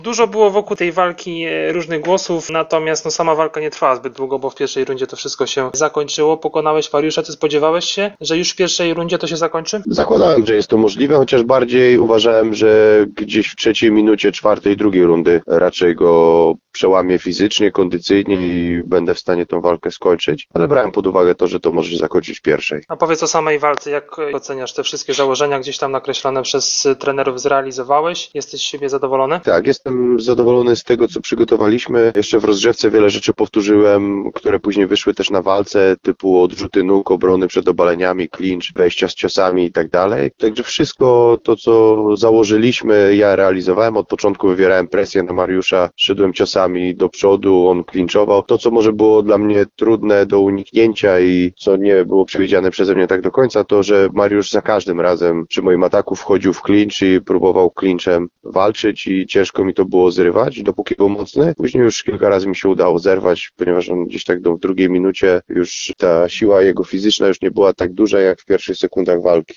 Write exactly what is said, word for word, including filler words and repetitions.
Dużo było wokół tej walki różnych głosów, natomiast no, sama walka nie trwała zbyt długo, bo w pierwszej rundzie to wszystko się zakończyło. Pokonałeś Mariusza, ty spodziewałeś się, że już w pierwszej rundzie to się zakończy? Zakładałem, że jest to możliwe, chociaż bardziej uważałem, że gdzieś w trzeciej minucie czwartej, drugiej rundy raczej go przełamię fizycznie, kondycyjnie i będę w stanie tą walkę skończyć, ale brałem pod uwagę to, że to może się zakończyć w pierwszej. A powiedz o samej walce, jak oceniasz te wszystkie założenia gdzieś tam nakreślone przez trenerów, zrealizowałeś? Jesteś z siebie zadowolony? Tak, jestem zadowolony z tego, co przygotowaliśmy. Jeszcze w rozgrzewce wiele rzeczy powtórzyłem, które później wyszły też na walce, typu odrzuty nóg, obrony przed obaleniami, clinch, wejścia z ciosami i tak dalej. Także wszystko to, co założyliśmy, ja realizowałem. Od początku wywierałem presję na Mariusza, szedłem ciosami do przodu, on clinchował. To, co może było dla mnie trudne do uniknięcia i co nie było przewidziane przeze mnie tak do końca, to, że Mariusz za każdym razem przy moim ataku wchodził w clinch i próbował clinchem walczyć i ciężko mi to było zrywać, dopóki był mocny. Później już kilka razy mi się udało zerwać, ponieważ on gdzieś tak do w drugiej minucie już ta siła jego fizyczna już nie była tak duża jak w pierwszych sekundach walki.